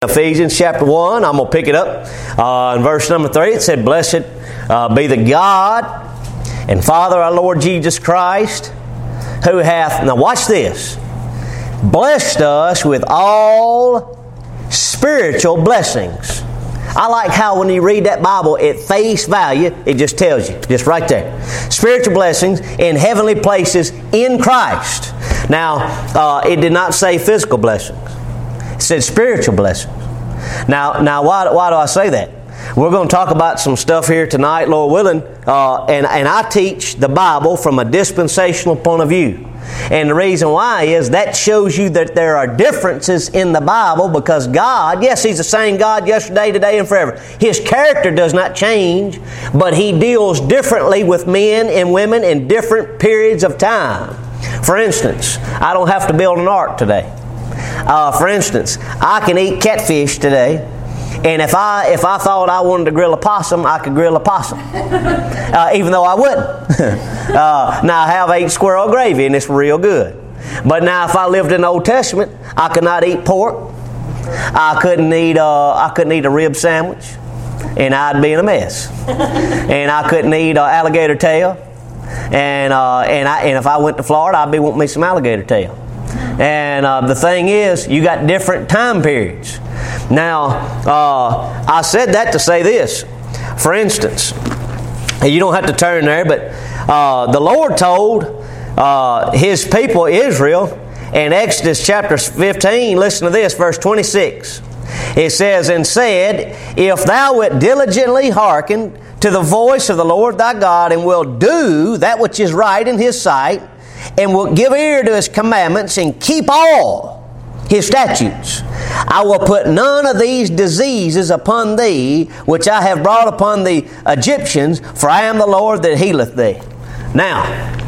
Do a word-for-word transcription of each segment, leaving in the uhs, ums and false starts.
Ephesians chapter one, I'm going to pick it up. Uh, in verse number three, it said, Blessed uh, be the God and Father our Lord Jesus Christ, who hath, now watch this, blessed us with all spiritual blessings. I like how when you read that Bible at face value, it just tells you, just right there. Spiritual blessings in heavenly places in Christ. Now, uh, it did not say physical blessings. It said spiritual blessings. Now, now, why, why do I say that? We're going to talk about some stuff here tonight, Lord willing, uh, and, and I teach the Bible from a dispensational point of view. And the reason why is that shows you that there are differences in the Bible because God, yes, He's the same God yesterday, today, and forever. His character does not change, but He deals differently with men and women in different periods of time. For instance, I don't have to build an ark today. Uh, for instance, I can eat catfish today, and if I if I thought I wanted to grill a possum, I could grill a possum, uh, even though I wouldn't. uh, now I have ate squirrel gravy, and it's real good. But now, if I lived in the Old Testament, I could not eat pork. I couldn't eat uh, I couldn't eat a rib sandwich, and I'd be in a mess. And I couldn't eat uh, alligator tail, and uh, and I and if I went to Florida, I'd be wanting me some alligator tail. And uh, the thing is, you got different time periods. Now, uh, I said that to say this. For instance, you don't have to turn there, but uh, the Lord told uh, His people Israel in Exodus chapter fifteen, listen to this, verse twenty-six. It says, And said, If thou wilt diligently hearken to the voice of the Lord thy God, and wilt do that which is right in His sight, and will give ear to His commandments, and keep all His statutes, I will put none of these diseases upon thee, which I have brought upon the Egyptians, for I am the Lord that healeth thee. Now,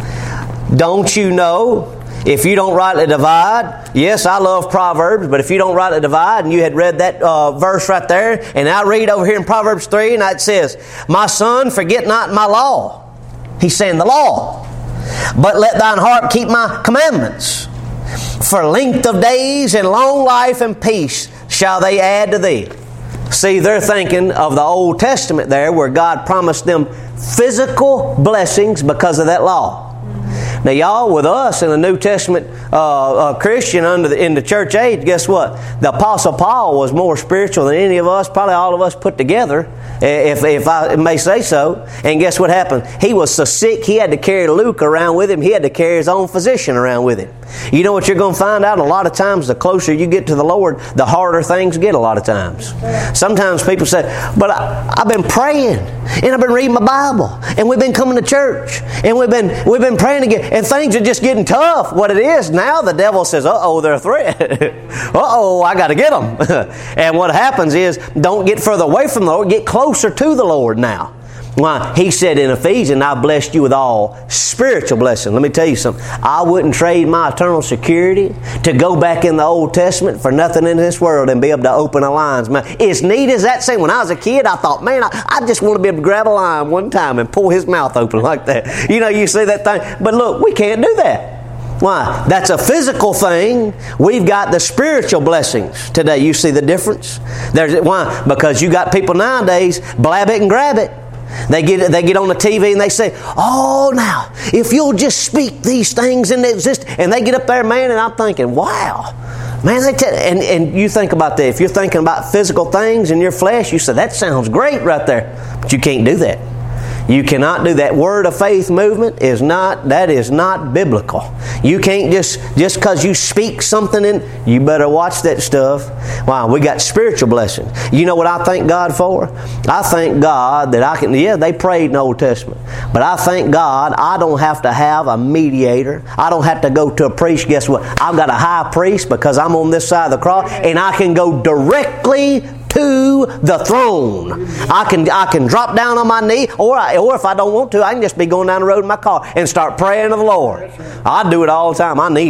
don't you know, if you don't rightly divide, yes, I love Proverbs, but if you don't rightly divide, and you had read that uh, verse right there, and I read over here in Proverbs three, and it says, My son, forget not my law. He's saying the law. But let thine heart keep my commandments. For length of days and long life and peace shall they add to thee. See, they're thinking of the Old Testament there where God promised them physical blessings because of that law. Now, y'all, with us in the New Testament uh, uh, Christian under the, in the church age, guess what? The Apostle Paul was more spiritual than any of us, probably all of us put together, if, if I may say so. And guess what happened? He was so sick, he had to carry Luke around with him. He had to carry his own physician around with him. You know what you're going to find out? A lot of times, the closer you get to the Lord, the harder things get a lot of times. Sometimes people say, but I, I've been praying, and I've been reading my Bible, and we've been coming to church, and we've been we've been praying again, and things are just getting tough. What it is, now the devil says, uh-oh, they're a threat. uh-oh, I got to get them. And what happens is, don't get further away from the Lord, get closer to the Lord now. Why? He said in Ephesians, I blessed you with all spiritual blessings. Let me tell you something. I wouldn't trade my eternal security to go back in the Old Testament for nothing in this world and be able to open a lion's mouth. As neat as that saying, when I was a kid, I thought, man, I, I just want to be able to grab a lion one time and pull his mouth open like that. You know, you see that thing. But look, we can't do that. Why? That's a physical thing. We've got the spiritual blessings today. You see the difference? There's, why? Because you got people nowadays, blab it and grab it. They get they get on the T V and they say, oh, now, if you'll just speak these things into existence. And they get up there, man, and I'm thinking, wow. Man, they tell, and, and you think about that. If you're thinking about physical things in your flesh, you say, that sounds great right there. But you can't do that. You cannot do that. Word of faith movement is not, that is not biblical. You can't just, just because you speak something in, you better watch that stuff. Wow, we got spiritual blessings. You know what I thank God for? I thank God that I can, yeah, they prayed in the Old Testament. But I thank God I don't have to have a mediator. I don't have to go to a priest. Guess what? I've got a high priest because I'm on this side of the cross, and I can go directly to the throne. I can I can drop down on my knee, or I, or if I don't want to, I can just be going down the road in my car and start praying to the Lord. I do it all the time. I need Him.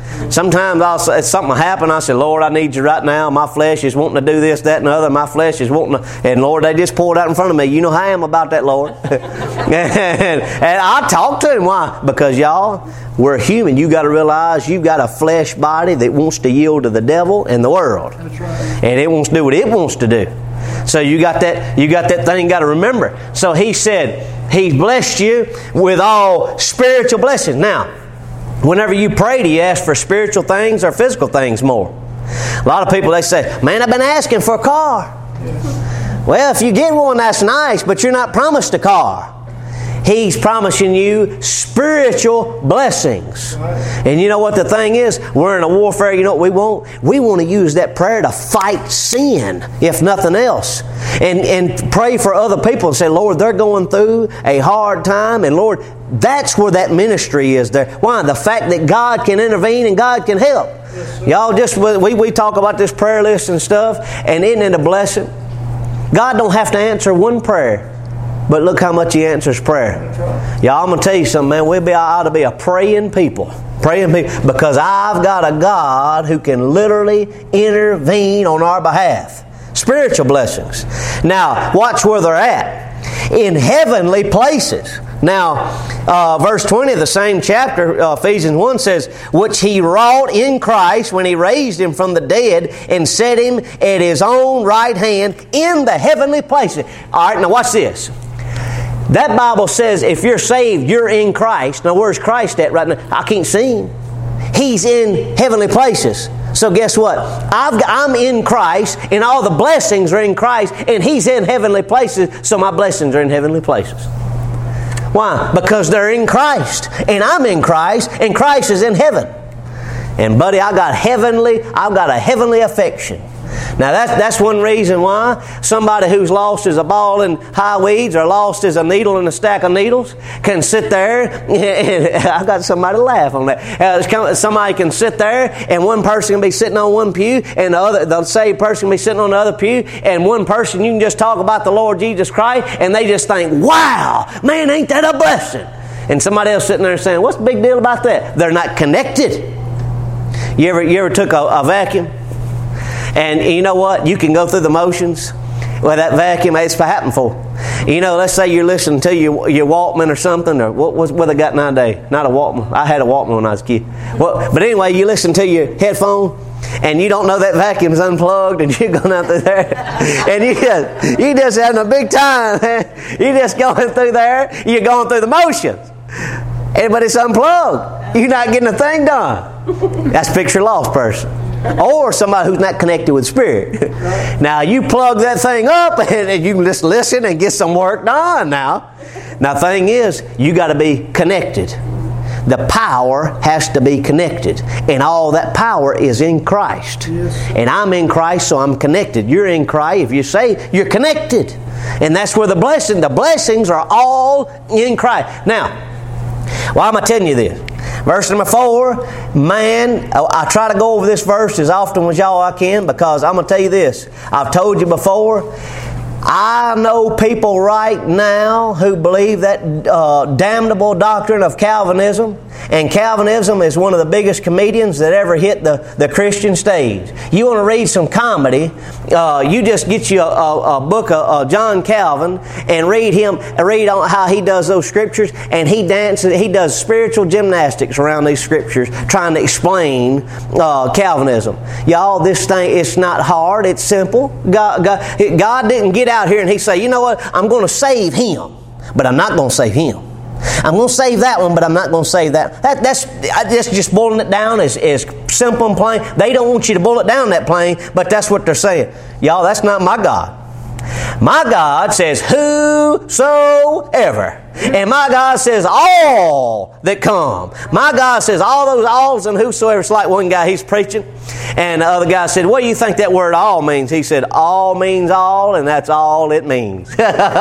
Sometimes I'll say something will happen. I say, Lord, I need you right now. My flesh is wanting to do this, that, and the other. My flesh is wanting to, and Lord, they just poured out in front of me. You know how I am about that, Lord. and, and I talk to Him. Why? Because y'all, we're human. You got to realize you've got a flesh body that wants to yield to the devil and the world. That's right. And it wants to do what it wants to do. So you got that, you got that thing you got to remember. So He said, He's blessed you with all spiritual blessings. Now, whenever you pray, do you ask for spiritual things or physical things more? A lot of people, they say, man, I've been asking for a car. Well, if you get one, that's nice, but you're not promised a car. He's promising you spiritual blessings. And you know what the thing is? We're in a warfare. You know what we want? We want to use that prayer to fight sin, if nothing else. And, and pray for other people and say, Lord, they're going through a hard time. And Lord, that's where that ministry is there. Why? The fact that God can intervene and God can help. Yes, y'all, just we, we talk about this prayer list and stuff. And isn't it a blessing? God don't have to answer one prayer. But look how much He answers prayer. Y'all, I'm going to tell you something, man. We be, ought to be a praying people. Praying people. Because I've got a God who can literally intervene on our behalf. Spiritual blessings. Now, watch where they're at. In heavenly places. Now, uh, verse twenty of the same chapter, uh, Ephesians one says, which He wrought in Christ when He raised Him from the dead and set Him at His own right hand in the heavenly places. All right, now watch this. That Bible says if you're saved, you're in Christ. Now, where's Christ at right now? I can't see Him. He's in heavenly places. So guess what? I've got, I'm in Christ, and all the blessings are in Christ, and He's in heavenly places, so my blessings are in heavenly places. Why? Because they're in Christ, and I'm in Christ, and Christ is in heaven. And buddy, I got heavenly, I've got a heavenly affection. Now that's, that's one reason why somebody who's lost as a ball in high weeds or lost as a needle in a stack of needles can sit there, and I've got somebody to laugh on that. Uh, somebody can sit there and one person can be sitting on one pew and the other, the saved person can be sitting on the other pew, and one person you can just talk about the Lord Jesus Christ and they just think, wow, man, ain't that a blessing? And somebody else sitting there saying, what's the big deal about that? They're not connected. You ever, you ever took a, a vacuum? And you know what? You can go through the motions. Well, that vacuum, it's for happening for. You know, let's say you're listening to your, your Walkman or something, or what was what they got nowadays? Not a Walkman. I had a Walkman when I was a kid. Well, but anyway, you listen to your headphone, and you don't know that vacuum's unplugged, and you're going out through there, and you just, you just having a big time, man. You're just going through there. You're going through the motions. But it's unplugged. You're not getting a thing done. That's picture lost person. Or somebody who's not connected with Spirit. Now, you plug that thing up and you can just listen and get some work done now. Now, the thing is, you got to be connected. The power has to be connected. And all that power is in Christ. Yes. And I'm in Christ, so I'm connected. You're in Christ. If you say, you're connected. And that's where the blessing, the blessings are all in Christ. Now, why am I telling you this? Verse number four, man, I try to go over this verse as often as y'all I can, because I'm going to tell you this. I've told you before, I know people right now who believe that uh, damnable doctrine of Calvinism. And Calvinism is one of the biggest comedians that ever hit the, the Christian stage. You want to read some comedy, uh, you just get you a, a, a book of uh, John Calvin and read him, read on how he does those scriptures, and he dances, he does spiritual gymnastics around these scriptures trying to explain uh, Calvinism. Y'all, this thing, it's not hard, it's simple. God, God, God didn't get out here and He say, you know what, I'm going to save him, but I'm not going to save him. I'm going to save that one, but I'm not going to save that. that that's, that's just boiling it down as, as simple and plain. They don't want you to boil it down that plain, but that's what they're saying. Y'all, that's not my God. My God says whosoever. And my God says all that come. My God says all those alls and whosoever. It's like one guy, he's preaching, and the other guy said, what do you think that word all means? He said, all means all, and that's all it means. You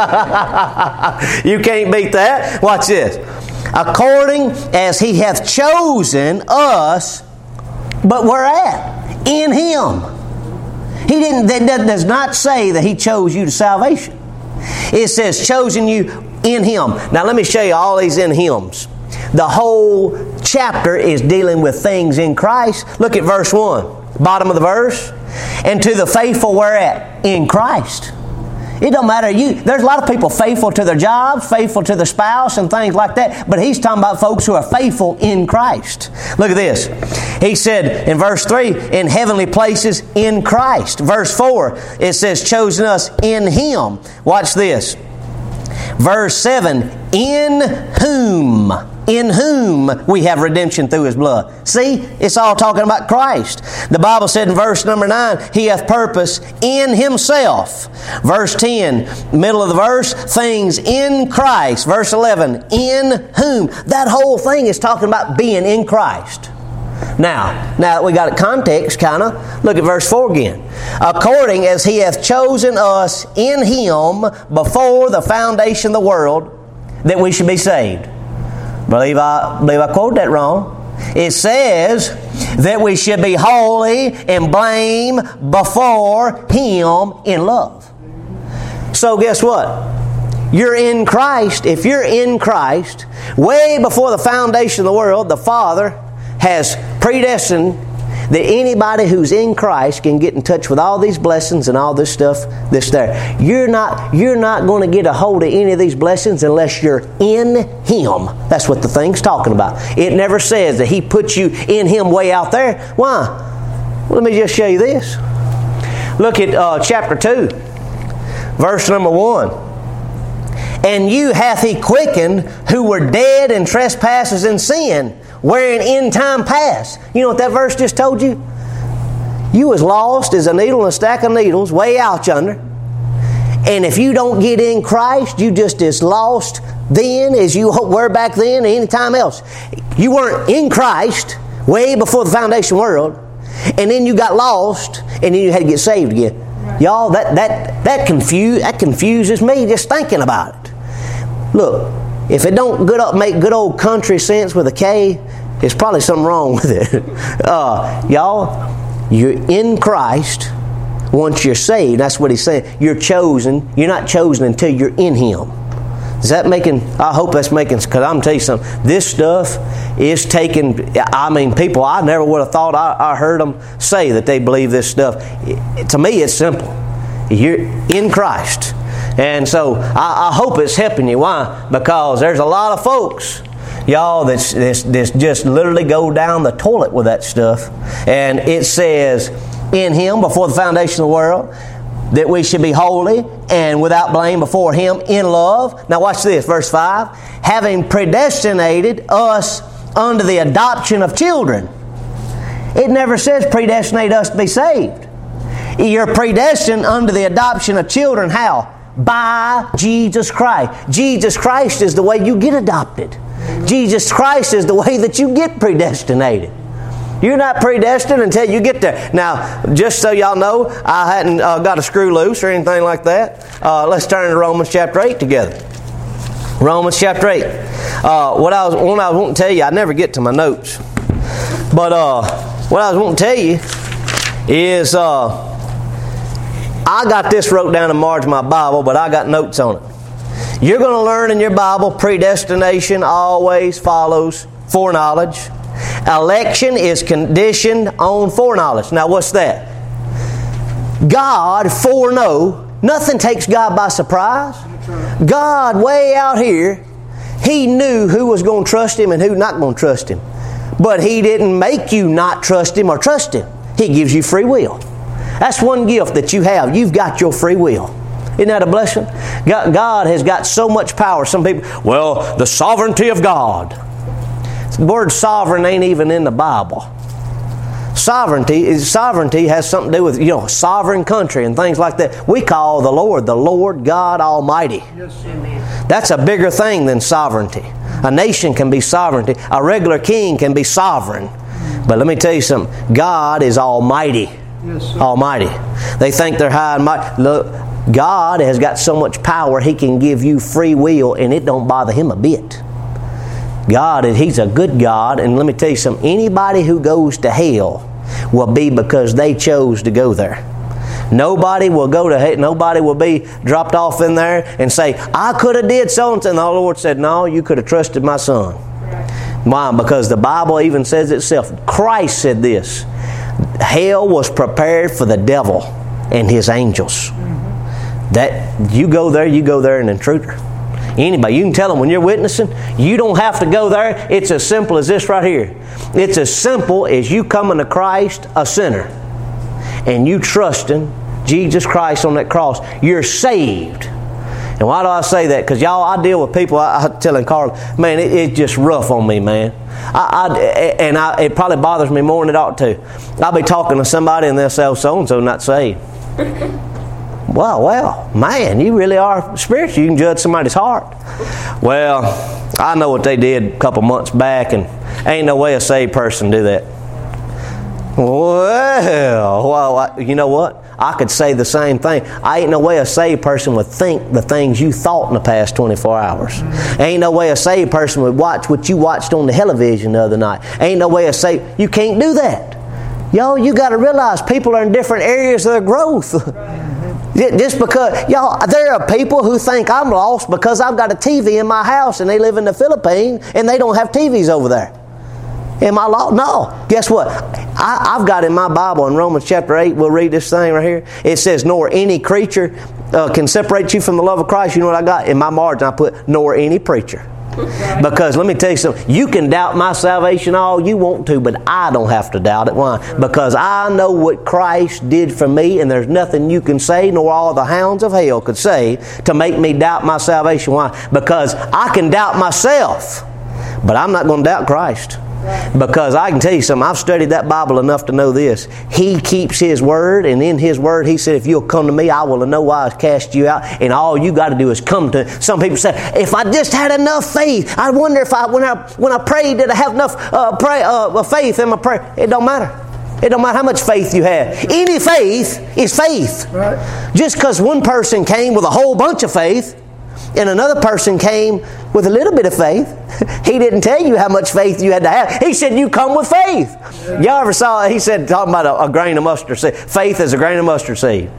can't beat that. Watch this. According as He hath chosen us, but where at? In Him. He didn't. That does not say that He chose you to salvation. It says chosen you in Him. Now let me show you all these in Hims. The whole chapter is dealing with things in Christ. Look at verse one, bottom of the verse. And to the faithful where at? In Christ. It don't matter. You. There's a lot of people faithful to their jobs, faithful to their spouse and things like that. But he's talking about folks who are faithful in Christ. Look at this. He said in verse three, in heavenly places in Christ. Verse four, it says, chosen us in Him. Watch this. Verse seven, in whom, in whom we have redemption through His blood. See, it's all talking about Christ. The Bible said in verse number nine, He hath purpose in Himself. Verse ten, middle of the verse, things in Christ. Verse eleven, in whom. That whole thing is talking about being in Christ. Now, now that we got it context, kind of, look at verse four again. According as He hath chosen us in Him before the foundation of the world, that we should be saved. Believe I believe I quoted that wrong. It says that we should be holy and blame before Him in love. So guess what? You're in Christ. If you're in Christ, way before the foundation of the world, the Father has predestined that anybody who's in Christ can get in touch with all these blessings and all this stuff that's there. You're not, you're not going to get a hold of any of these blessings unless you're in Him. That's what the thing's talking about. It never says that He puts you in Him way out there. Why? Well, let me just show you this. Look at uh, chapter two, verse number one. And you hath He quickened who were dead in trespasses and sin, wherein in time past. You know what that verse just told you? You was lost as a needle in a stack of needles way out yonder. And if you don't get in Christ, you just as lost then as you were back then or any time else. You weren't in Christ way before the foundation of the world, and then you got lost, and then you had to get saved again. Y'all, that that that confuse that confuses me just thinking about it. Look, if it don't good up make good old country sense with a K, there's probably something wrong with it. Uh, y'all, you're in Christ once you're saved. That's what He's saying. You're chosen. You're not chosen until you're in Him. Is that making, I hope that's making, because I'm going to tell you something. This stuff is taking, I mean, people, I never would have thought I, I heard them say that they believe this stuff. It, to me, it's simple. You're in Christ. And so I, I hope it's helping you. Why? Because there's a lot of folks, y'all, that's, that's, that's just literally go down the toilet with that stuff. And it says, in Him, before the foundation of the world, that we should be holy and without blame before Him in love. Now watch this, verse five. Having predestinated us unto the adoption of children. It never says predestinate us to be saved. You're predestined unto the adoption of children. How? By Jesus Christ. Jesus Christ is the way you get adopted. Jesus Christ is the way that you get predestinated. You're not predestined until you get there. Now, just so y'all know, I hadn't uh, got a screw loose or anything like that. Uh, let's turn to Romans chapter eight together. Romans chapter eight. Uh, what I was, what I was wanting to tell you, I never get to my notes. But uh, what I was wanting to tell you is, uh, I got this wrote down in the margin of my Bible, but I got notes on it. You're going to learn in your Bible, predestination always follows foreknowledge. Election is conditioned on foreknowledge. Now what's that? God foreknow. Nothing takes God by surprise. God way out here, He knew who was going to trust Him and who not going to trust Him. But He didn't make you not trust Him or trust Him. He gives you free will. That's one gift that you have. You've got your free will. Isn't that a blessing? God has got so much power. Some people, well, the sovereignty of God. The word sovereign ain't even in the Bible. Sovereignty is sovereignty has something to do with, you know, sovereign country and things like that. We call the Lord the Lord God Almighty. Yes, amen. That's a bigger thing than sovereignty. A nation can be sovereignty. A regular king can be sovereign. But let me tell you something. God is Almighty. Yes, Almighty. They think they're high and mighty. Look, God has got so much power He can give you free will and it don't bother Him a bit. God, He's a good God, and let me tell you something. Anybody who goes to hell will be because they chose to go there. Nobody will go to hell. Nobody will be dropped off in there and say, I could have did so and so. And the Lord said, no, you could have trusted my son. Why? Because the Bible even says itself. Christ said this. Hell was prepared for the devil and his angels. That you go there, you go there an intruder. Anybody, you can tell them when you're witnessing, you don't have to go there. It's as simple as this right here. It's as simple as you coming to Christ, a sinner, and you trusting Jesus Christ on that cross. You're saved. And why do I say that? Because y'all, I deal with people, I, I'm telling Carl, man, it, it's just rough on me, man. I, I, and I, it probably bothers me more than it ought to. I'll be talking to somebody and they'll say, oh, so-and-so not saved. Well, well, man, you really are spiritual. You can judge somebody's heart. Well, I know what they did a couple months back, and ain't no way a saved person do that. Well, well, you know what? I could say the same thing. I ain't no way a saved person would think the things you thought in the past twenty-four hours. Ain't no way a saved person would watch what you watched on the television the other night. Ain't no way a saved... You can't do that. Yo, you got to realize people are in different areas of their growth. Just because, y'all, there are people who think I'm lost because I've got a T V in my house and they live in the Philippines and they don't have T Vs over there. Am I lost? No. Guess what? I, I've got in my Bible in Romans chapter eight, we'll read this thing right here. It says, nor any creature uh, can separate you from the love of Christ. You know what I got? In my margin I put, nor any preacher. Because let me tell you something, you can doubt my salvation all you want to, but I don't have to doubt it. Why? Because I know what Christ did for me, and there's nothing you can say, nor all the hounds of hell could say, to make me doubt my salvation. Why? Because I can doubt myself, but I'm not going to doubt Christ. Because I can tell you something, I've studied that Bible enough to know this. He keeps His Word, and in His Word He said, if you'll come to me, I will in no wise cast you out, and all you got to do is come to Him. Some people say, if I just had enough faith, I wonder if I, when I, when I prayed, did I have enough uh, pray, uh, faith in my prayer? It don't matter. It don't matter how much faith you have. Any faith is faith. Right. Just because one person came with a whole bunch of faith, and another person came with a little bit of faith, He didn't tell you how much faith you had to have. He said you come with faith. Yeah. Y'all ever saw, He said, talking about a, a grain of mustard seed. Faith is a grain of mustard seed.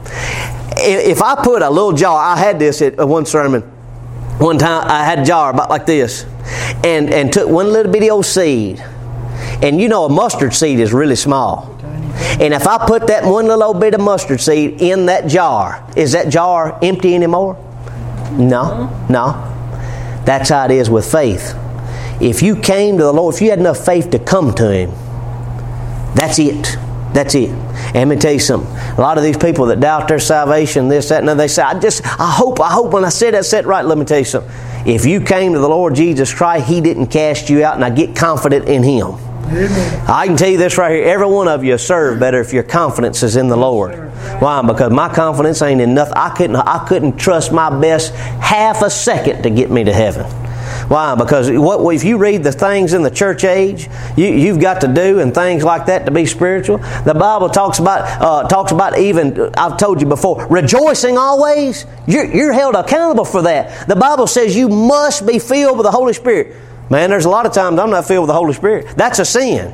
If I put a little jar, I had this at one sermon. One time I had a jar about like this. And, and took one little bitty old seed. And you know a mustard seed is really small. And if I put that one little old bit of mustard seed in that jar, is that jar empty anymore? No, no. That's how it is with faith. If you came to the Lord, if you had enough faith to come to Him, that's it. That's it. And let me tell you something. A lot of these people that doubt their salvation, this, that, and other, they say, I just, I hope, I hope when I said that, said right. Let me tell you something. If you came to the Lord Jesus Christ, He didn't cast you out, and I get confident in Him. Amen. I can tell you this right here. Every one of you serve better if your confidence is in the Lord. Why? Because my confidence ain't in nothing. I couldn't, I couldn't trust my best half a second to get me to heaven. Why? Because what if you read the things in the church age you, you've got to do and things like that to be spiritual? The Bible talks about uh, talks about even, I've told you before, rejoicing always. You're, you're held accountable for that. The Bible says you must be filled with the Holy Spirit. Man, there's a lot of times I'm not filled with the Holy Spirit. That's a sin.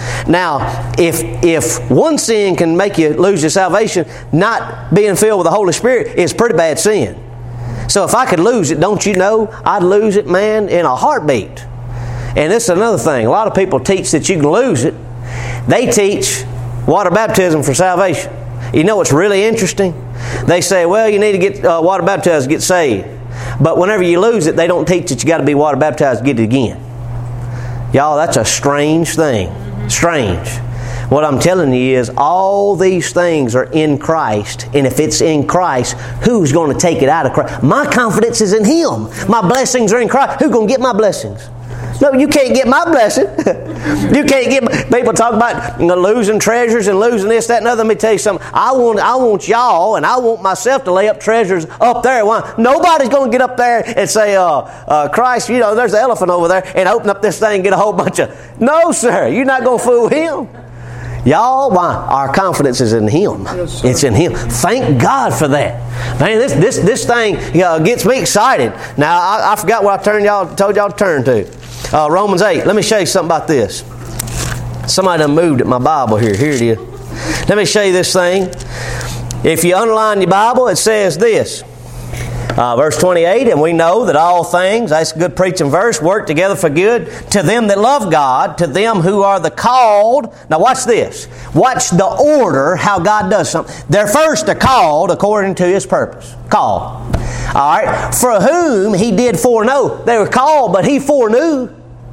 Now, if if one sin can make you lose your salvation, not being filled with the Holy Spirit is pretty bad sin. So if I could lose it, don't you know, I'd lose it, man, in a heartbeat. And this is another thing. A lot of people teach that you can lose it. They teach water baptism for salvation. You know what's really interesting? They say, well, you need to get uh, water baptized to get saved. But whenever you lose it, they don't teach that you got to be water baptized to get it again. Y'all, that's a strange thing. Strange. What I'm telling you is all these things are in Christ. And if it's in Christ, who's going to take it out of Christ? My confidence is in Him. My blessings are in Christ. Who's going to get my blessings? No, you can't get my blessing. You can't get my, people talk about you know, losing treasures and losing this, that, and other. Let me tell you something. I want, I want y'all and I want myself to lay up treasures up there. Why? Nobody's going to get up there and say, uh, uh, Christ, you know, there's an elephant over there, and open up this thing and get a whole bunch of... No, sir. You're not going to fool Him. Y'all, why? Our confidence is in Him. Yes, it's in Him. Thank God for that. Man, this this this thing you know, gets me excited. Now, I, I forgot what I turned y'all, told y'all to turn to. Uh, Romans eight. Let me show you something about this. Somebody done moved at my Bible here. Here it is. Let me show you this thing. If you underline your Bible, it says this. Uh, verse twenty-eight, and we know that all things, that's a good preaching verse, work together for good to them that love God, to them who are the called. Now watch this. Watch the order how God does something. They're first are called according to His purpose. Called. All right. For whom He did foreknow. They were called, but He foreknew.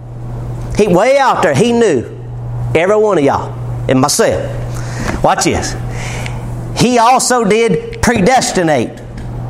He way out there, He knew. Every one of y'all. And myself. Watch this. He also did predestinate.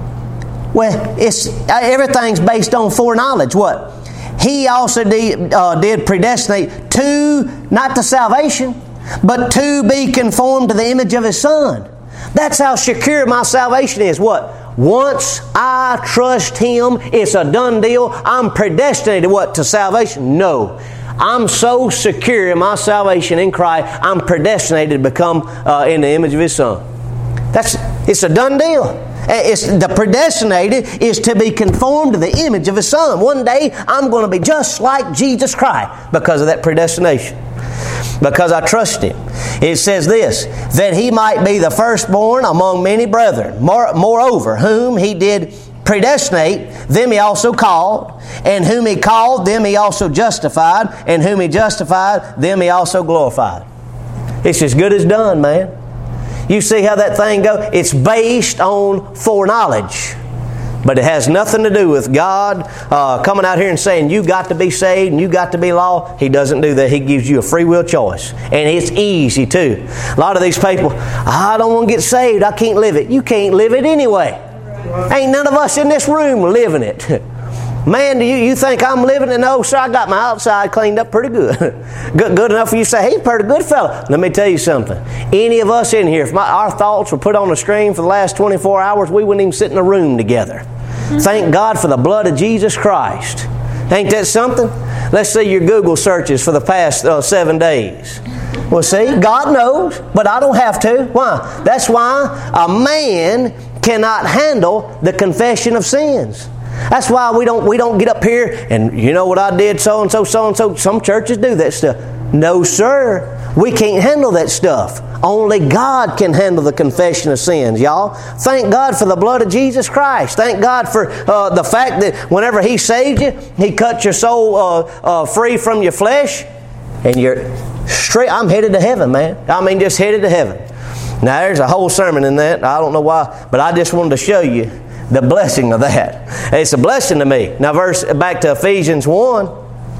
Well, it's everything's based on foreknowledge. What? He also did, uh, did predestinate to, not to salvation, but to be conformed to the image of His Son. That's how secure my salvation is. What? Once I trust Him, it's a done deal. I'm predestinated, what? To salvation? No. I'm so secure in my salvation in Christ, I'm predestinated to become uh, in the image of His Son. That's, it's a done deal. It's, the predestinated is to be conformed to the image of His Son. One day, I'm going to be just like Jesus Christ because of that predestination. Because I trust Him. It says this, that He might be the firstborn among many brethren. More, moreover, whom He did predestinate, them He also called. And whom He called, them He also justified. And whom He justified, them He also glorified. It's as good as done, man. You see how that thing goes? It's based on foreknowledge. But it has nothing to do with God uh, coming out here and saying, you got to be saved and you got to be law. He doesn't do that. He gives you a free will choice. And it's easy too. A lot of these people, I don't want to get saved. I can't live it. You can't live it anyway. Ain't none of us in this room living it. Man, do you, you think I'm living it? No, sir, I got my outside cleaned up pretty good. good. Good enough for you to say, he's a pretty good fella. Let me tell you something. Any of us in here, if my, our thoughts were put on a stream for the last twenty-four hours, we wouldn't even sit in a room together. Mm-hmm. Thank God for the blood of Jesus Christ. Ain't that something? Let's see your Google searches for the past uh, seven days. Well, see, God knows, but I don't have to. Why? That's why a man cannot handle the confession of sins. That's why we don't we don't get up here and, you know what I did, so-and-so, so-and-so. Some churches do that stuff. No, sir. We can't handle that stuff. Only God can handle the confession of sins, y'all. Thank God for the blood of Jesus Christ. Thank God for uh, the fact that whenever He saved you, He cut your soul uh, uh, free from your flesh. And you're straight. I'm headed to heaven, man. I mean, just headed to heaven. Now, there's a whole sermon in that. I don't know why, but I just wanted to show you the blessing of that. It's a blessing to me. Now, verse back to Ephesians one.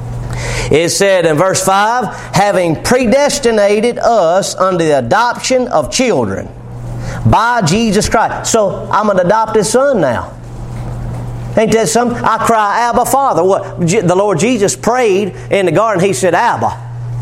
It said in verse five, having predestinated us unto the adoption of children by Jesus Christ. So, I'm an adopted son now. Ain't that something? I cry, Abba, Father. What? The Lord Jesus prayed in the garden. He said, Abba.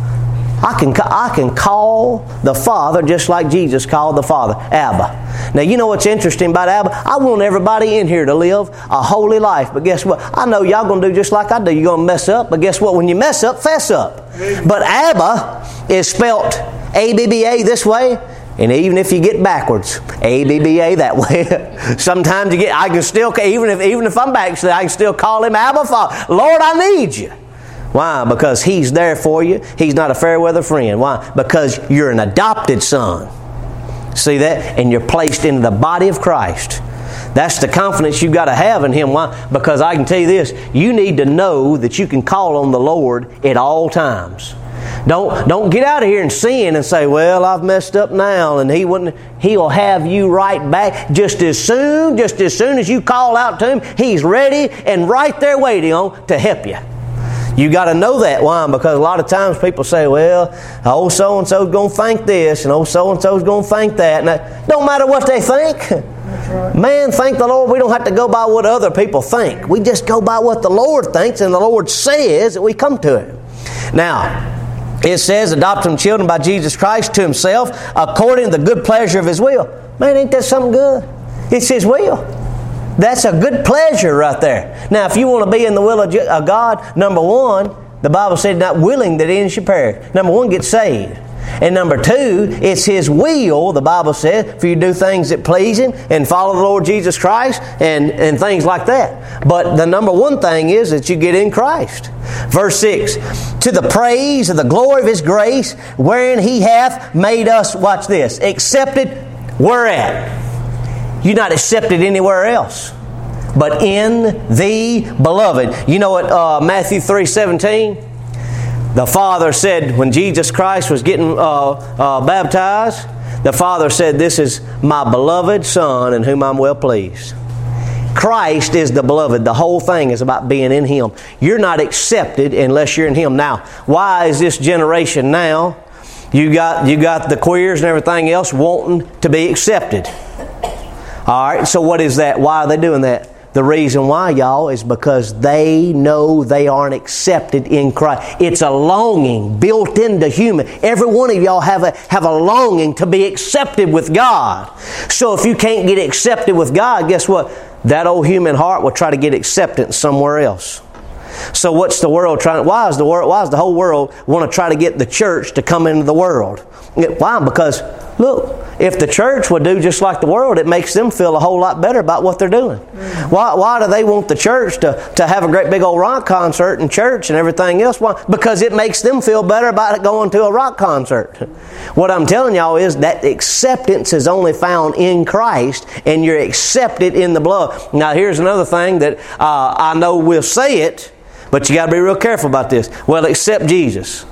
I can, I can call the Father just like Jesus called the Father, Abba. Now, you know what's interesting about Abba? I want everybody in here to live a holy life. But guess what? I know y'all going to do just like I do. You're going to mess up. But guess what? When you mess up, fess up. But Abba is spelt A B B A this way. And even if you get backwards, A B B A that way. Sometimes you get, I can still, even if, even if I'm backslid, I can still call Him Abba, Father. Lord, I need You. Why? Because He's there for you. He's not a fair weather friend. Why? Because you're an adopted son. See that? And you're placed into the body of Christ. That's the confidence you've got to have in Him. Why? Because I can tell you this. You need to know that you can call on the Lord at all times. Don't, don't get out of here and sin and say, well, I've messed up now, and He wouldn't. He'll have you right back just as soon, just as soon as you call out to Him. He's ready and right there waiting on to help you. You got to know that. Why? Because a lot of times people say, well, old so-and-so's going to think this, and old so-and-so's going to think that. And it don't matter what they think. Right. Man, thank the Lord, we don't have to go by what other people think. We just go by what the Lord thinks, and the Lord says that we come to Him. Now, it says, adopt them children by Jesus Christ to Himself, according to the good pleasure of His will. Man, ain't that something good? It's His will. That's a good pleasure right there. Now, if you want to be in the will of God, number one, the Bible said, not willing that any should perish. Number one, get saved. And number two, it's His will, the Bible says, for you to do things that please Him and follow the Lord Jesus Christ and, and things like that. But the number one thing is that you get in Christ. Verse six, to the praise of the glory of His grace, wherein He hath made us, watch this, accepted where at? You're not accepted anywhere else. but in the Beloved. You know what uh, Matthew three seventeen? The Father said, when Jesus Christ was getting uh, uh, baptized, the Father said, this is my beloved Son in whom I'm well pleased. Christ is the beloved. The whole thing is about being in Him. You're not accepted unless you're in Him. Now, why is this generation now? You got, you got the queers and everything else wanting to be accepted. All right, so what is that? Why are they doing that? The reason why, y'all, is because they know they aren't accepted in Christ. It's a longing built into human. Every one of y'all have a, have a longing to be accepted with God. So if you can't get accepted with God, guess what? That old human heart will try to get acceptance somewhere else. So what's the world trying? Why is the world? Why does the whole world want to try to get the church to come into the world? Why? Because look, if the church would do just like the world, it makes them feel a whole lot better about what they're doing. Why? Why do they want the church to, to have a great big old rock concert in church and everything else? Why? Because it makes them feel better about going to a rock concert. What I'm telling y'all is that acceptance is only found in Christ, and you're accepted in the blood. Now, here's another thing that uh, I know we'll say it, but you got to be real careful about this. Well, accept Jesus.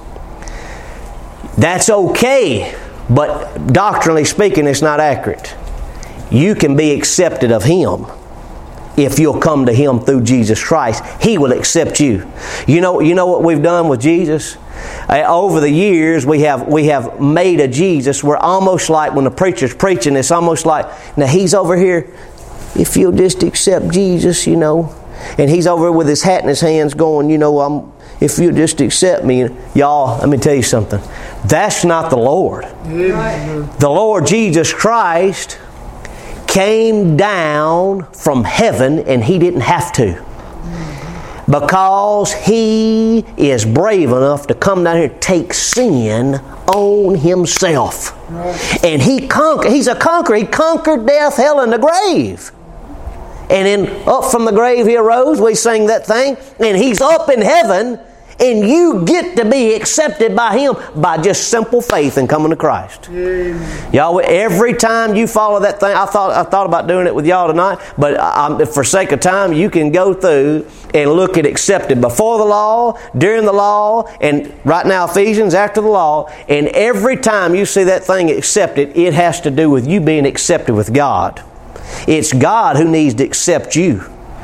That's okay, but doctrinally speaking, it's not accurate. You can be accepted of Him if you'll come to Him through Jesus Christ. He will accept you. You know, you know what we've done with Jesus? Uh, over the years, we have we have made a Jesus. We're almost like when the preacher's preaching, it's almost like, now he's over here, if you'll just accept Jesus, you know. And he's over with his hat in his hands going, you know, I'm, if you just accept me. Y'all, let me tell you something. That's not the Lord. Amen. The Lord Jesus Christ came down from heaven, and He didn't have to. Because He is brave enough to come down here and take sin on Himself. Right. And He conquered. He's a conqueror. He conquered death, hell, and the grave. And then up from the grave He arose. We sing that thing. And He's up in heaven. And you get to be accepted by Him by just simple faith and coming to Christ. Amen. Y'all, every time you follow that thing, I thought I thought about doing it with y'all tonight, but I, for sake of time, you can go through and look at accepted before the law, during the law, and right now Ephesians after the law. And every time you see that thing accepted, it has to do with you being accepted with God. It's God who needs to accept you.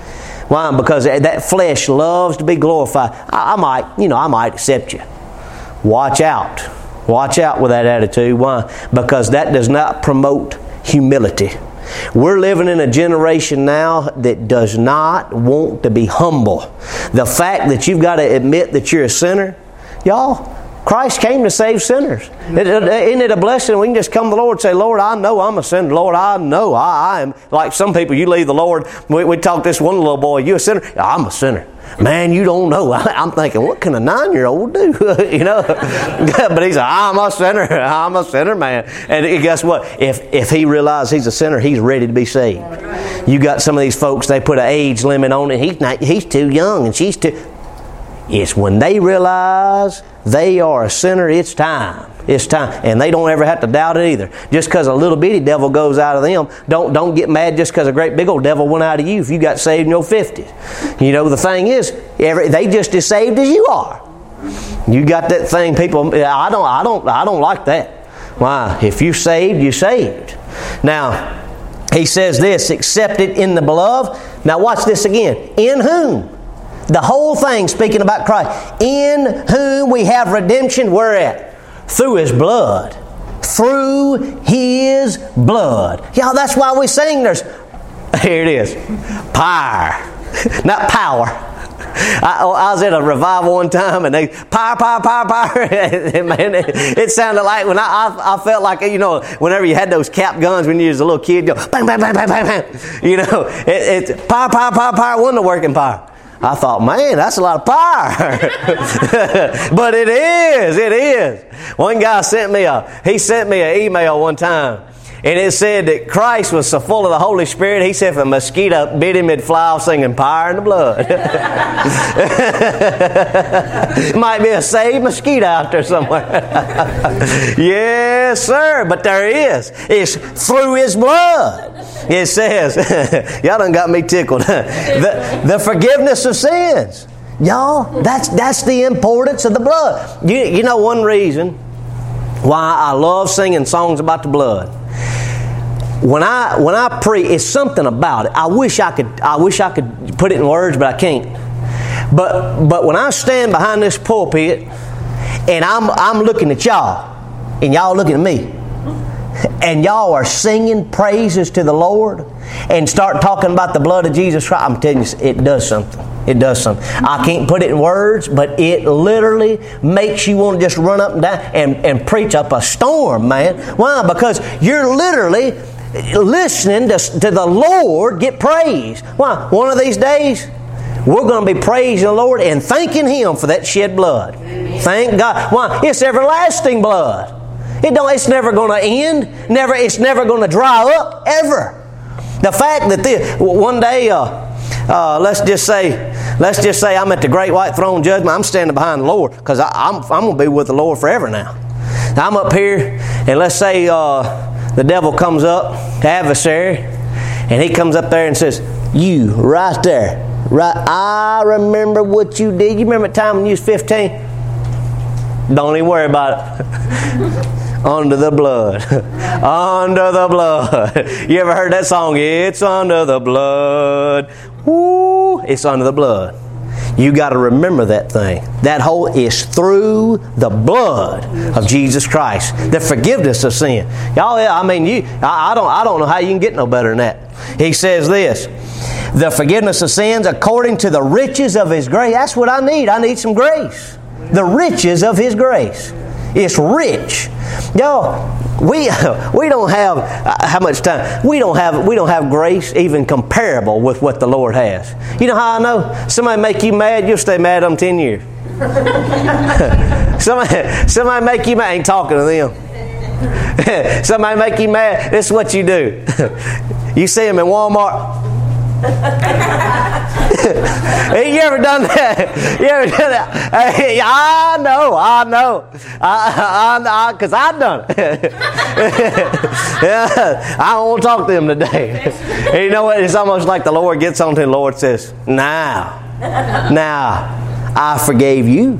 Why? Because that flesh loves to be glorified. I, I might, you know, I might accept you. Watch out. Watch out with that attitude. Why? Because that does not promote humility. We're living in a generation now that does not want to be humble. The fact that you've got to admit that you're a sinner, y'all, Christ came to save sinners. Isn't it a blessing? We can just come to the Lord and say, Lord, I know I'm a sinner. Lord, I know I, I am. Like some people, you leave the Lord. We, we talked to this one little boy, you a sinner? I'm a sinner. Man, you don't know. I'm thinking, what can a nine-year-old do? You know? But he's like, I'm a sinner. I'm a sinner, man. And guess what? If if he realizes he's a sinner, he's ready to be saved. You got some of these folks, they put an age limit on it. He's not, he's too young and she's too... It's when they realize they are a sinner, it's time. It's time. And they don't ever have to doubt it either. Just because a little bitty devil goes out of them, don't don't get mad just because a great big old devil went out of you if you got saved in your fifties. You know, the thing is, every, they just as saved as you are. You got that thing, people, I don't, I don't, I don't like that. Why? If you're saved, you're saved. Now, he says this, accepted in the beloved. Now watch this again. In whom? The whole thing speaking about Christ. In whom we have redemption. Where at? Through His blood. Through His blood. Y'all, that's why we sing there's... Here it is. Power. Not power. I, I was at a revival one time and they... Power, power, power, power. Man, it, it sounded like... when I, I, I felt like, you know, whenever you had those cap guns when you was a little kid, you go... Bang, bang, bang, bang, bang, bang. You know, it, it's... Power, power, power, power. Wasn't a working power. I thought, man, that's a lot of power. But it is, it is. One guy sent me a, he sent me an email one time. And it said that Christ was so full of the Holy Spirit, he said if a mosquito bit him, it'd fly off singing Power in the Blood. Might be a saved mosquito out there somewhere. Yes, sir. But there is. It's through His blood. It says, y'all done got me tickled. the, the forgiveness of sins. Y'all, that's that's the importance of the blood. You, you know one reason why I love singing songs about the blood. When I when I preach, it's something about it. I wish I could I wish I could put it in words, but I can't. But but when I stand behind this pulpit and I'm I'm looking at y'all and y'all looking at me, and y'all are singing praises to the Lord and start talking about the blood of Jesus Christ, I'm telling you, it does something. It does something. I can't put it in words, but it literally makes you want to just run up and down and, and preach up a storm, man. Why? Because you're literally listening to, to the Lord get praise. Why? One of these days, we're going to be praising the Lord and thanking Him for that shed blood. Amen. Thank God. Why? It's everlasting blood. It don't, it's never going to end. Never. It's never going to dry up, ever. The fact that this, one day... Uh, Uh, let's just say, let's just say I'm at the great white throne judgment. I'm standing behind the Lord because I'm I'm going to be with the Lord forever now. Now I'm up here, and let's say uh, the devil comes up, the adversary, and he comes up there and says, "You right there, right? I remember what you did. You remember the time when you was fifteen? Don't even worry about it." Under the blood. Under the blood. You ever heard that song? It's under the blood. Woo! It's under the blood. You got to remember that thing. That whole is through the blood of Jesus Christ. The forgiveness of sin. Y'all, I mean, you. I, I don't. I don't know how you can get no better than that. He says this: the forgiveness of sins according to the riches of His grace. That's what I need. I need some grace. The riches of His grace. It's rich. Y'all, we we don't have uh, how much time? We don't have we don't have grace even comparable with what the Lord has. You know how I know? Somebody make you mad, you'll stay mad at them ten years. somebody somebody make you mad. I ain't talking to them. Somebody make you mad. This is what you do. You see them in Walmart. Hey, you ever done that? You ever done that? Hey, I know, I know, I, because I, I, I've done it. Yeah, I don't want to talk to them today. And you know what? It's almost like the Lord gets on to the Lord and says, "Now, now, I forgave you.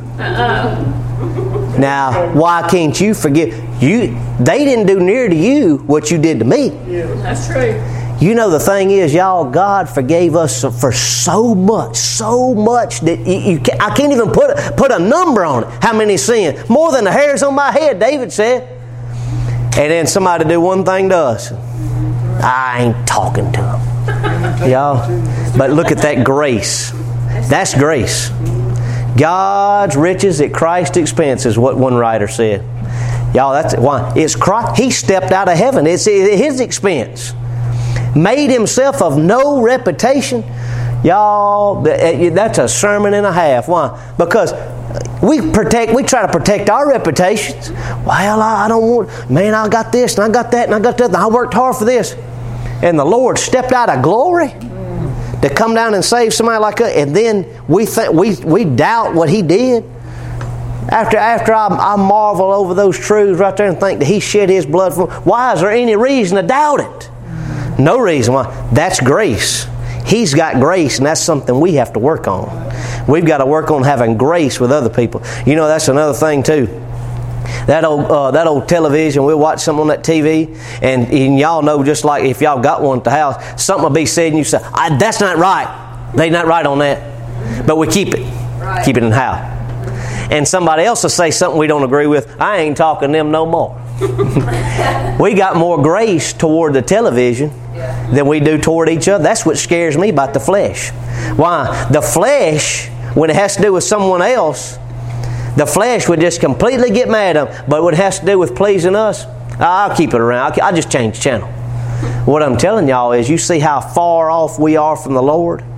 Now, why can't you forgive you? They didn't do near to you what you did to me." Yeah, that's true. You know, the thing is, y'all, God forgave us for so much, so much that you, you can, I can't even put a, put a number on it. How many sin? More than the hairs on my head, David said. And then somebody do one thing to us. I ain't talking to them. Y'all, but look at that grace. That's grace. God's riches at Christ's expense is what one writer said. Y'all, that's why. It's Christ. He stepped out of heaven. It's at His expense. Made Himself of no reputation. Y'all, that's a sermon and a half. Why? Because we protect, we try to protect our reputations. Well, I don't want, man, I got this and I got that and I got that and I worked hard for this. And the Lord stepped out of glory to come down and save somebody like us, and then we think we we doubt what He did. After after I, I marvel over those truths right there and think that He shed His blood for me, why is there any reason to doubt it? No reason why. That's grace. He's got grace, and that's something we have to work on. We've got to work on having grace with other people. You know, that's another thing too. That old uh, that old television, we'll watch something on that T V, and, and y'all know, just like if y'all got one at the house, something will be said and you say, I, that's not right. They not right on that. But we keep it. Right. Keep it in the house. And somebody else will say something we don't agree with. I ain't talking to them no more. We got more grace toward the television than we do toward each other. That's what scares me about the flesh. Why? The flesh, when it has to do with someone else, the flesh would just completely get mad at them. But when it has to do with pleasing us, I'll keep it around. I'll just change the channel. What I'm telling y'all is, you see how far off we are from the Lord?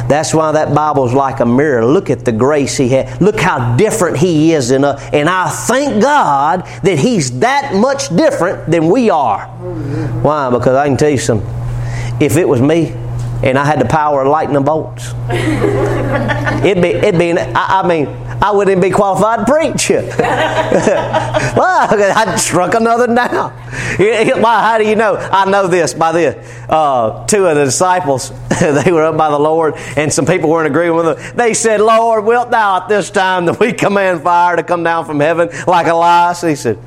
That's why that Bible's like a mirror. Look at the grace He had. Look how different He is than us. And I thank God that He's that much different than we are. Why? Because I can tell you something. If it was me and I had the power of lightning bolts, it'd be, it'd be, I, I mean, I wouldn't even be qualified to preach. Well, I'd struck another down. Why? How do you know? I know this by this. Uh, two of the disciples, they were up by the Lord, and some people were in agreement with them. They said, Lord, wilt thou at this time that we command fire to come down from heaven like Elias? He said,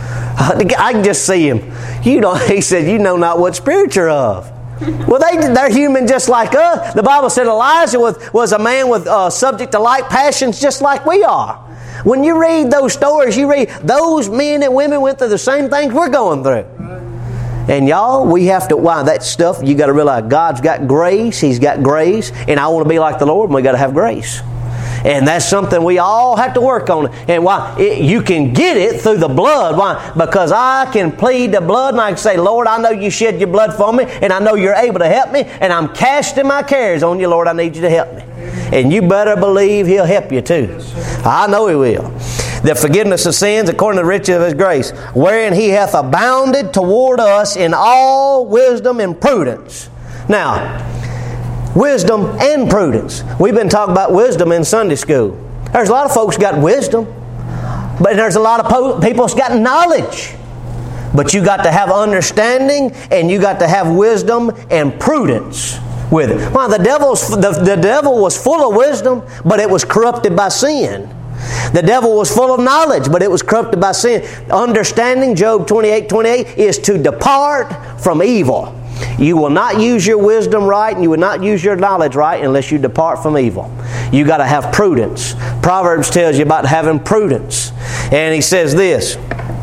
I can just see him. You know, he said, you know not what spirit you're of. Well, they, they're human just like us. The Bible said Elijah was, was a man with uh, subject to like passions just like we are. When you read those stories, you read those men and women went through the same things we're going through. And y'all, we have to, why, that stuff, you got to realize God's got grace, He's got grace, and I want to be like the Lord, and we got to have grace. And that's something we all have to work on. And why? It, you can get it through the blood. Why? Because I can plead the blood and I can say, Lord, I know you shed your blood for me and I know you're able to help me and I'm casting my cares on you, Lord. I need you to help me. And you better believe He'll help you too. I know He will. The forgiveness of sins according to the riches of His grace, wherein He hath abounded toward us in all wisdom and prudence. Now, wisdom and prudence. We've been talking about wisdom in Sunday school. There's a lot of folks got wisdom, but there's a lot of po- people that's got knowledge. But you got to have understanding, and you got to have wisdom and prudence with it. Well, the devil's the, the devil was full of wisdom, but it was corrupted by sin. The devil was full of knowledge, but it was corrupted by sin. Understanding, Job twenty-eight twenty-eight, is to depart from evil. You will not use your wisdom right and you will not use your knowledge right unless you depart from evil. You got to have prudence. Proverbs tells you about having prudence. And he says this,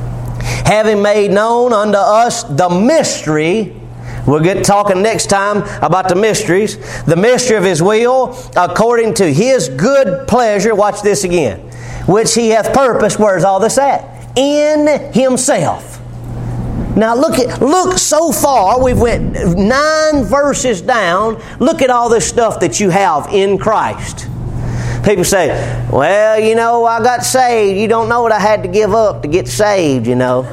having made known unto us the mystery, we'll get talking next time about the mysteries, the mystery of His will according to His good pleasure, watch this again, which He hath purposed, where's all this at? In Himself. Now look at look so far, we've went nine verses down. Look at all this stuff that you have in Christ. People say, well, you know, I got saved. You don't know what I had to give up to get saved, you know.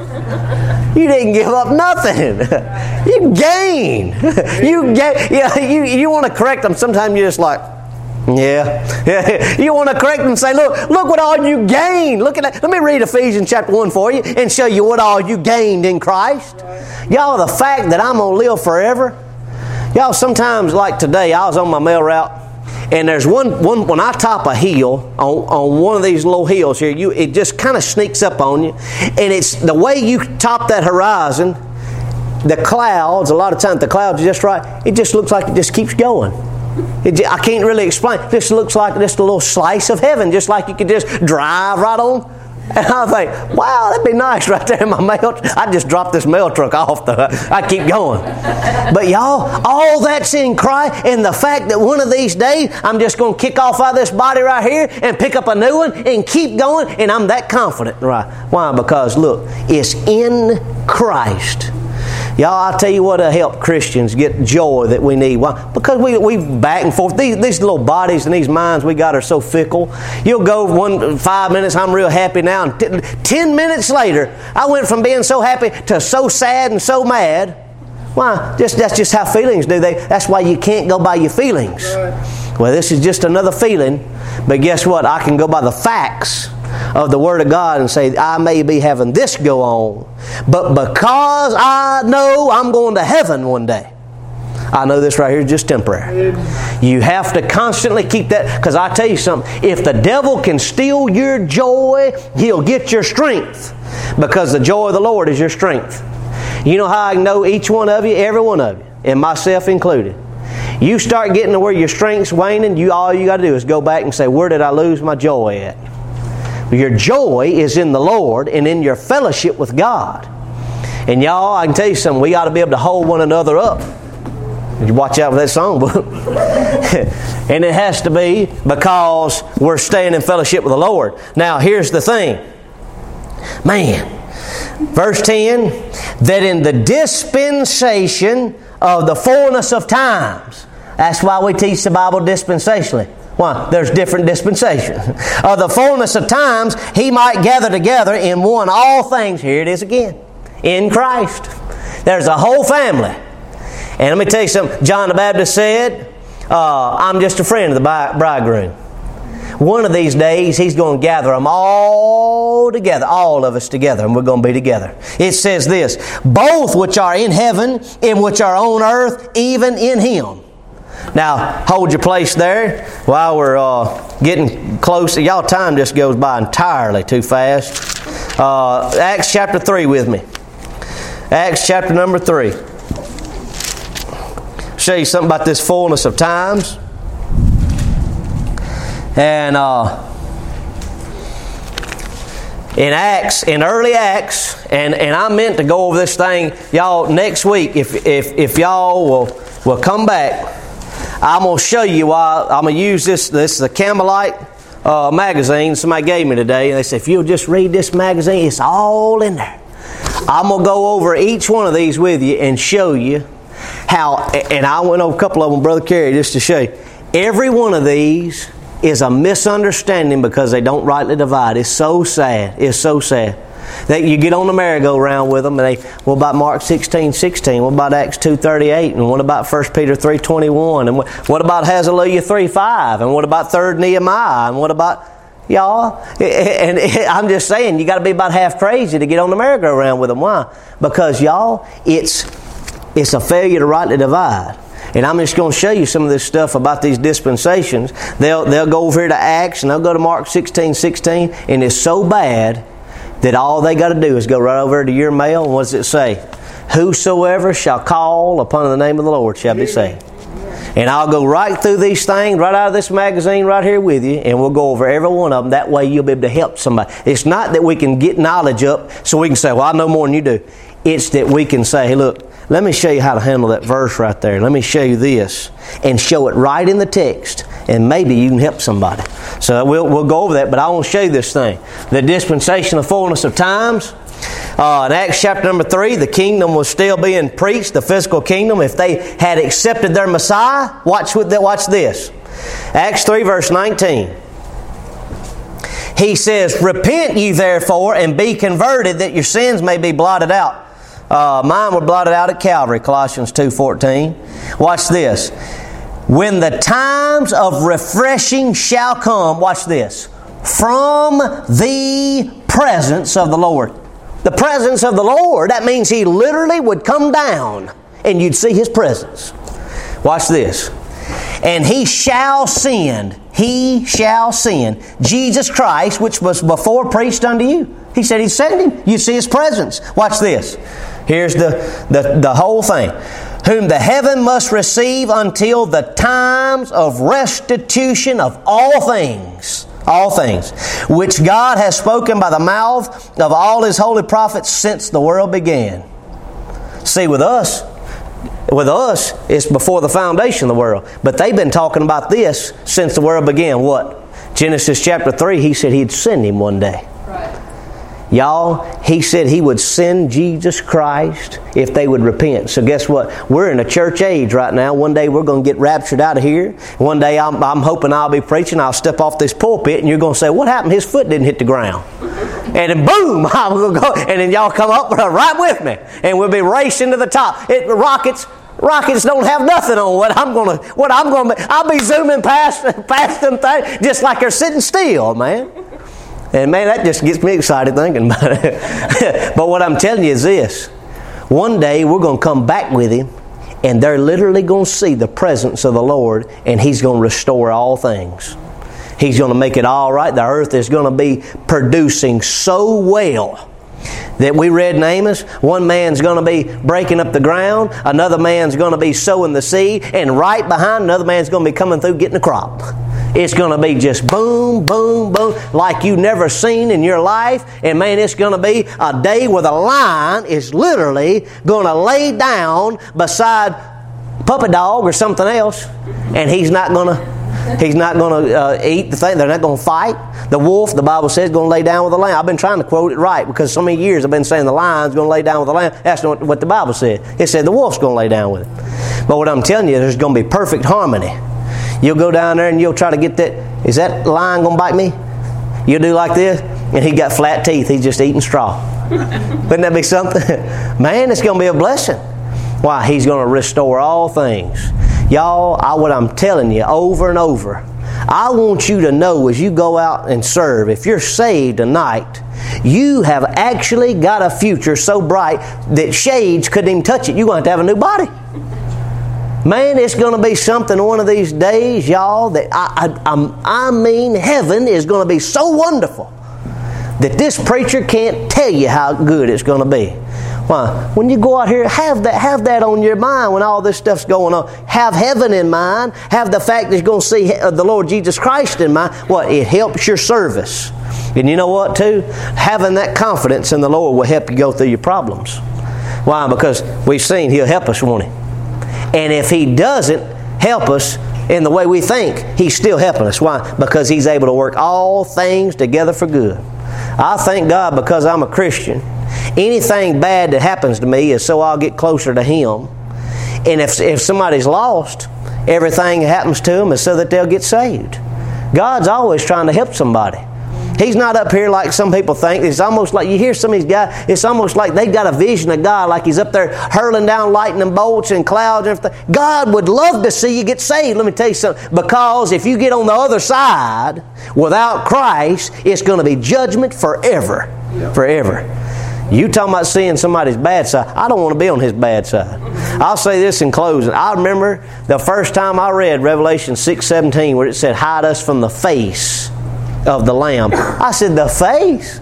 You didn't give up nothing. You gained. You gain. Yeah, you, you want to correct them. Sometimes you're just like, yeah. yeah. You want to correct them and say, look, look what all you gained. Look at that. Let me read Ephesians chapter one for you and show you what all you gained in Christ. Y'all, the fact that I'm going to live forever. Y'all, sometimes like today, I was on my mail route and there's one, one when I top a hill on, on one of these little hills here, you it just kind of sneaks up on you. And it's the way you top that horizon, the clouds, a lot of times the clouds are just right. It just looks like it just keeps going. It, I can't really explain. This looks like just a little slice of heaven, just like you could just drive right on. And I think, wow, that'd be nice right there in my mail. I just dropped this mail truck off, though. I keep going. But y'all, all that's in Christ, and the fact that one of these days I'm just going to kick off out of this body right here and pick up a new one and keep going, and I'm that confident. Right? Why? Because look, it's in Christ. Y'all, I'll tell you what will help Christians get joy that we need. Why? Because we we back and forth. These, these little bodies and these minds we got are so fickle. You'll go one five minutes, I'm real happy now. And t- ten minutes later, I went from being so happy to so sad and so mad. Why? Just, that's just how feelings do. They. That's why you can't go by your feelings. Well, this is just another feeling. But guess what? I can go by the facts of the Word of God and say, I may be having this go on, but because I know I'm going to heaven one day, I know this right here is just temporary. You have to constantly keep that, because I tell you something, if the devil can steal your joy, he'll get your strength, because the joy of the Lord is your strength. You know how I know each one of you, every one of you, and myself included. You start getting to where your strength's waning, you all you got to do is go back and say, where did I lose my joy at? Your joy is in the Lord and in your fellowship with God. And y'all, I can tell you something, we ought to be able to hold one another up. You watch out with that songbook. And it has to be because we're staying in fellowship with the Lord. Now, here's the thing. Man, verse ten, that in the dispensation of the fullness of times. That's why we teach the Bible dispensationally. Why? There's different dispensations. Of the fullness of times, He might gather together in one all things. Here it is again. In Christ. There's a whole family. And let me tell you something. John the Baptist said, uh, I'm just a friend of the bridegroom. One of these days, He's going to gather them all together, all of us together, and we're going to be together. It says this, both which are in heaven, and which are on earth, even in Him. Now, hold your place there while we're uh, getting close. Y'all, time just goes by entirely too fast. Uh, Acts chapter three with me. Acts chapter number three. Show you something about this fullness of times. And uh, in Acts, in early Acts, and, and I meant to go over this thing, y'all, next week, if if if y'all will will come back, I'm going to show you why. I'm going to use this. This is a Campbellite uh, magazine somebody gave me today. And they said, if you'll just read this magazine, it's all in there. I'm going to go over each one of these with you and show you how, and I went over a couple of them, Brother Kerry, just to show you. Every one of these is a misunderstanding because they don't rightly divide. It's so sad. It's so sad. That you get on the merry-go-round with them, and they, what about Mark sixteen sixteen? What about Acts two thirty-eight? And what about First Peter three twenty-one? And what, what about Hallelujah three five? And what about Third Nehemiah? And what about, y'all? And I'm just saying, you got to be about half crazy to get on the merry-go-round with them. Why? Because, y'all, it's it's a failure to rightly divide. And I'm just going to show you some of this stuff about these dispensations. They'll they'll go over here to Acts, and they'll go to Mark sixteen sixteen, and it's so bad that all they got to do is go right over to your mail, and what does it say? Whosoever shall call upon the name of the Lord shall be saved. And I'll go right through these things, right out of this magazine right here with you, and we'll go over every one of them. That way you'll be able to help somebody. It's not that we can get knowledge up so we can say, well, I know more than you do. It's that we can say, hey, look, let me show you how to handle that verse right there. Let me show you this. And show it right in the text. And maybe you can help somebody. So we'll we'll go over that, but I want to show you this thing. The dispensation of fullness of times. Uh, in Acts chapter number three, the kingdom was still being preached, the physical kingdom. If they had accepted their Messiah, watch, watch this. Acts three verse nineteen. He says, repent ye therefore and be converted that your sins may be blotted out. Uh, mine were blotted out at Calvary, Colossians two fourteen. Watch this. When the times of refreshing shall come, watch this, from the presence of the Lord. The presence of the Lord, that means He literally would come down and you'd see His presence. Watch this. And He shall send, He shall send Jesus Christ, which was before preached unto you. He said He'd send Him. You'd see His presence. Watch this. Here's the, the, the whole thing. Whom the heaven must receive until the times of restitution of all things. All things. Which God has spoken by the mouth of all His holy prophets since the world began. See, with us, with us, it's before the foundation of the world. But they've been talking about this since the world began. What? Genesis chapter three, He said He'd send Him one day. Right. Y'all, He said He would send Jesus Christ if they would repent. So guess what? We're in a church age right now. One day we're going to get raptured out of here. One day I'm, I'm hoping I'll be preaching. I'll step off this pulpit and you're going to say, what happened? His foot didn't hit the ground. And then boom, I'm going to go. And then y'all come up right with me. And we'll be racing to the top. It, rockets... Rockets don't have nothing on what I'm gonna. What I'm gonna. I'll be zooming past, past them things just like they're sitting still, man. And man, that just gets me excited thinking about it. But what I'm telling you is this: one day we're gonna come back with Him, and they're literally gonna see the presence of the Lord, and He's gonna restore all things. He's gonna make it all right. The earth is gonna be producing so well that we read in Amos, one man's going to be breaking up the ground, another man's going to be sowing the seed, and right behind another man's going to be coming through getting a crop. It's going to be just boom, boom, boom, like you've never seen in your life. And man, it's going to be a day where the lion is literally going to lay down beside Puppy Dog or something else, and he's not going to He's not going to uh, eat the thing. They're not going to fight. The wolf, the Bible says, is going to lay down with the lamb. I've been trying to quote it right because so many years I've been saying the lion's going to lay down with the lamb. That's not what the Bible said. It said the wolf's going to lay down with it. But what I'm telling you, there's going to be perfect harmony. You'll go down there and you'll try to get that. Is that lion going to bite me? You'll do like this, and he got flat teeth. He's just eating straw. Wouldn't that be something? Man, it's going to be a blessing. Why? He's going to restore all things. Y'all, I, what I'm telling you over and over, I want you to know as you go out and serve, if you're saved tonight, you have actually got a future so bright that shades couldn't even touch it. You're going to have to have a new body. Man, it's going to be something one of these days, y'all, that I, I, I'm, I mean heaven is going to be so wonderful that this preacher can't tell you how good it's going to be. Why? When you go out here, have that, have that on your mind when all this stuff's going on. Have heaven in mind. Have the fact that you're going to see the Lord Jesus Christ in mind. What? It helps your service. And you know what, too? Having that confidence in the Lord will help you go through your problems. Why? Because we've seen He'll help us, won't He? And if He doesn't help us in the way we think, He's still helping us. Why? Because He's able to work all things together for good. I thank God because I'm a Christian. Anything bad that happens to me is so I'll get closer to Him. And if, if somebody's lost, everything that happens to them is so that they'll get saved. God's always trying to help somebody. He's not up here like some people think. It's almost like, you hear some of these guys, it's almost like they've got a vision of God, like He's up there hurling down lightning bolts and clouds and everything. God would love to see you get saved. Let me tell you something. Because if you get on the other side without Christ, it's going to be judgment forever. Yeah. Forever. You talking about seeing somebody's bad side. I don't want to be on his bad side. I'll say this in closing. I remember the first time I read Revelation six seventeen where it said, hide us from the face of the Lamb. I said, the face?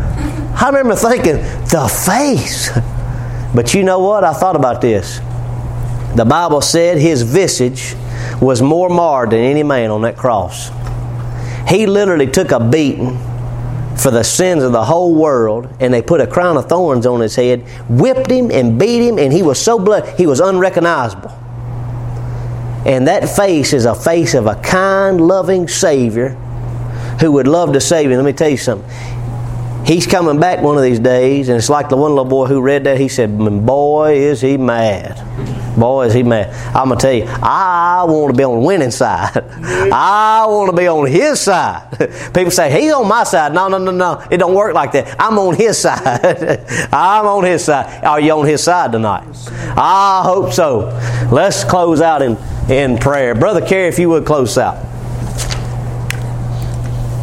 I remember thinking, the face? But you know what? I thought about this. The Bible said His visage was more marred than any man on that cross. He literally took a beating for the sins of the whole world, and they put a crown of thorns on His head, whipped Him and beat Him, and He was so bloody, He was unrecognizable. And that face is a face of a kind, loving Savior who would love to save you. Let me tell you something. He's coming back one of these days, and it's like the one little boy who read that. He said, boy, is he mad. Boy, is he mad. I'm going to tell you, I want to be on the winning side. I want to be on His side. People say, He's on my side. No, no, no, no. It don't work like that. I'm on His side. I'm on His side. Are you on His side tonight? I hope so. Let's close out in, in prayer. Brother Kerry, if you would close out.